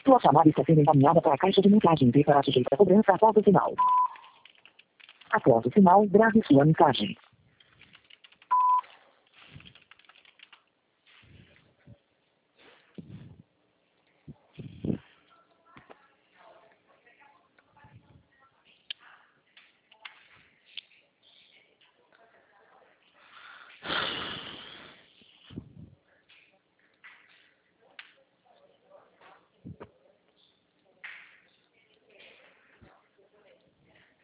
Sua chamada está sendo encaminhada para a caixa de mensagens e será sujeita a cobrança após o sinal. Após o sinal, grave sua mensagem.